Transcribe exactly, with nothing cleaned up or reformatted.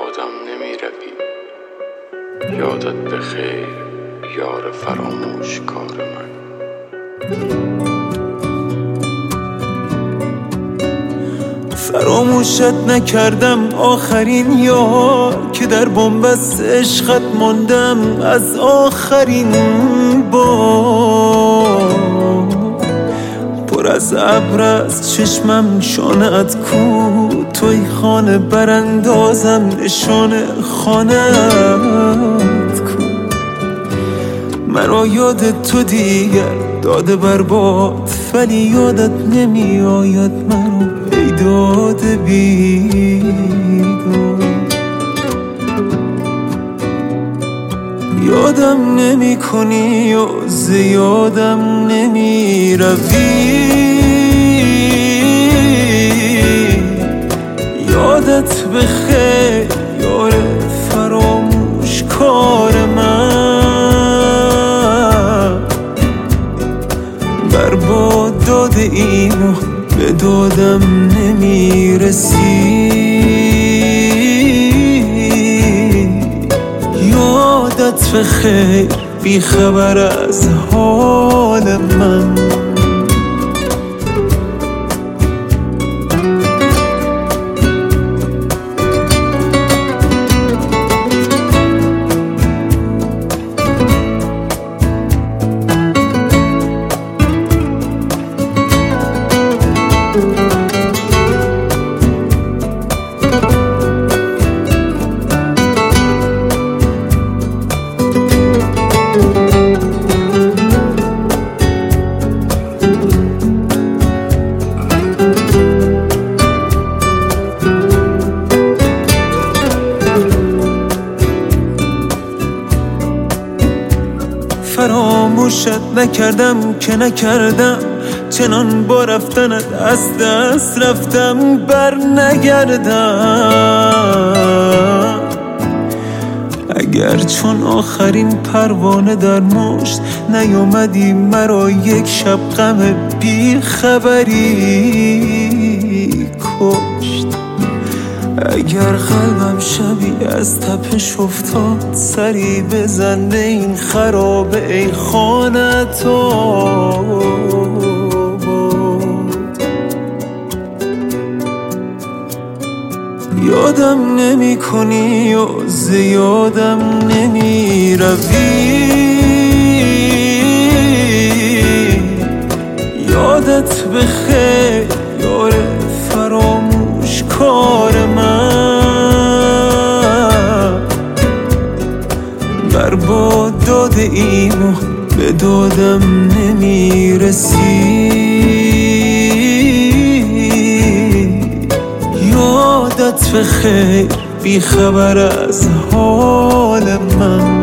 یادم نمی روی. یادت بخیر یار فراموش کار من. فراموشت نکردم آخرین یار که در بنبست عشقت ماندم از آخرین بار. پر از ابر از چشمم شانه‌ات کو، توی خانه براندازم نشانه خانه‌ات کو. مرا یاد تو دیگر داده برباد، ولی یادت نمی آید مرا بیداد بیداد. یادم نمی کنی و زیادم نمی روی. یادت بخیر یار فراموش کار من. برباد داده اینو به دادم نمی رسی. یادت بخیر بی خبر از حال من. فراموشت نکردم که نکردم، چنان با رفتنت از دست رفتم بر نگردم. اگر چون آخرین پروانه در مشت نیامدی مرا یک شب غم بی خبری کشت. اگر قلبم شبی از تپش افتاد، سری بزن این خرابه ای خانت آباد. یادم نمی کنی و زیادم نمی روی. یادت بخیر یار فراموش کار من. برباد داده اینو به دادم نمی رسی. یادت بخیر بی خبر از حال من.